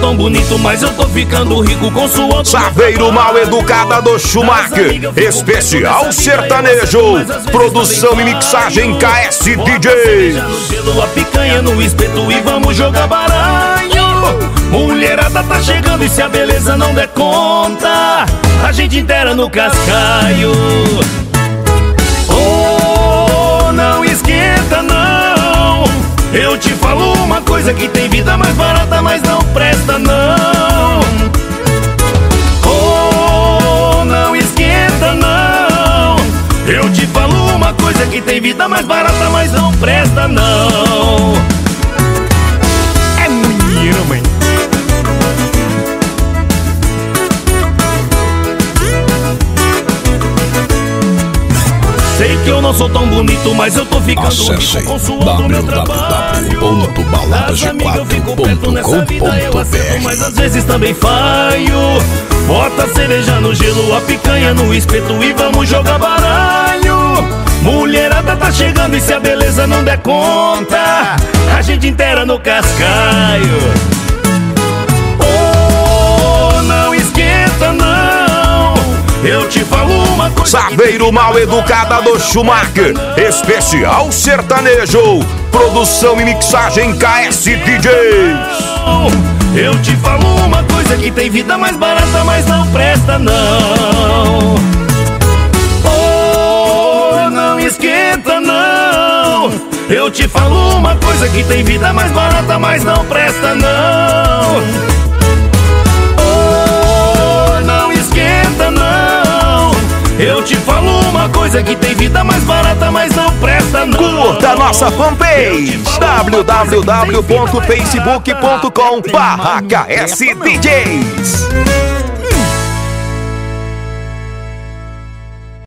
tão bonito, mas eu tô ficando rico com sua. Saveiro Mal Educada do Schumacher, especial sertanejo, produção e mixagem KS DJ. A picanha no espeto e vamos jogar baralho. Mulherada tá chegando e se a beleza não der conta, a gente inteira no cascaio. Oh, não esquenta não, eu te falo uma coisa que tem vida mais barata, mas não presta não. Oh, não esquenta não, eu te falo uma coisa que tem vida mais barata, mas não presta não. É mulher, mãe. Sei que eu não sou tão bonito, mas eu tô ficando rico com suor do meu trabalho. Das amigas eu fico perto nessa vida, eu acerto, mas às vezes também falho. Bota a cerveja no gelo, a picanha no espeto e vamos jogar baralho. Mulherada tá chegando e se a beleza não der conta, a gente inteira no cascaio. Oh, não esquenta não, eu te falo uma coisa. Saveiro Mal Educada do Schumacher, especial sertanejo, produção e mixagem KS DJ. Eu te falo uma coisa que tem vida mais barata, mas não presta não. Oh, não esquenta não, eu te falo uma coisa que tem vida mais barata, mas não presta não. Oh, não esquenta não, eu te falo uma coisa que tem vida mais barata, mas não presta não. Curta nossa fanpage www.facebook.com/KS DJs.